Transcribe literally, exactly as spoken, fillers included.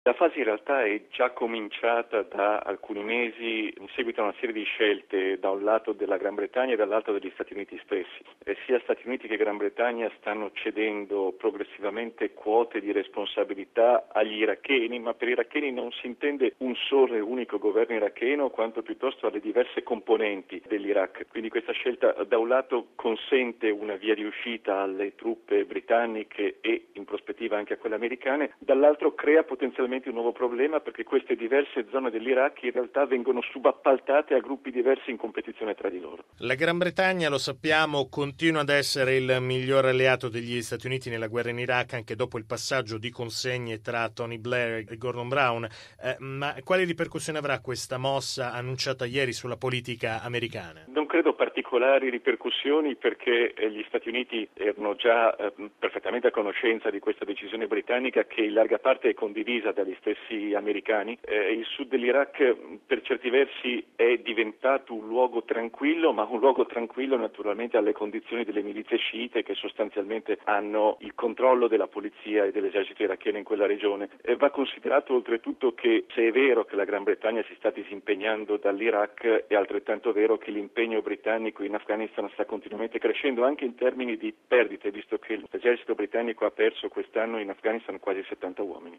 La fase in realtà è già cominciata da alcuni mesi in seguito a una serie di scelte da un lato della Gran Bretagna e dall'altro degli Stati Uniti stessi. Eh, sia Stati Uniti che Gran Bretagna stanno cedendo progressivamente quote di responsabilità agli iracheni, ma per iracheni non si intende un solo e unico governo iracheno quanto piuttosto alle diverse componenti dell'Iraq. Quindi questa scelta da un lato consente una via di uscita alle truppe britanniche e in prospettiva anche a quelle americane, dall'altro crea potenzialmente un nuovo problema perché queste diverse zone dell'Iraq in realtà vengono subappaltate a gruppi diversi in competizione tra di loro. La Gran Bretagna, lo sappiamo, continua ad essere il miglior alleato degli Stati Uniti nella guerra in Iraq anche dopo il passaggio di consegne tra Tony Blair e Gordon Brown. Eh, ma quali ripercussioni avrà questa mossa annunciata ieri sulla politica americana? Non credo particolari ripercussioni perché gli Stati Uniti erano già eh, perfettamente a conoscenza di questa decisione britannica che in larga parte è condivisa dagli stessi americani. Eh, il sud dell'Iraq per certi versi è diventato un luogo tranquillo, ma un luogo tranquillo naturalmente alle condizioni delle milizie sciite che sostanzialmente hanno il controllo della polizia e dell'esercito iracheno in quella regione. Eh, va considerato oltretutto che se è vero che la Gran Bretagna si sta disimpegnando dall'Iraq, è altrettanto vero che l'impegno britannico in Afghanistan sta continuamente crescendo anche in termini di perdite, visto che l'esercito britannico ha perso quest'anno in Afghanistan quasi settanta uomini.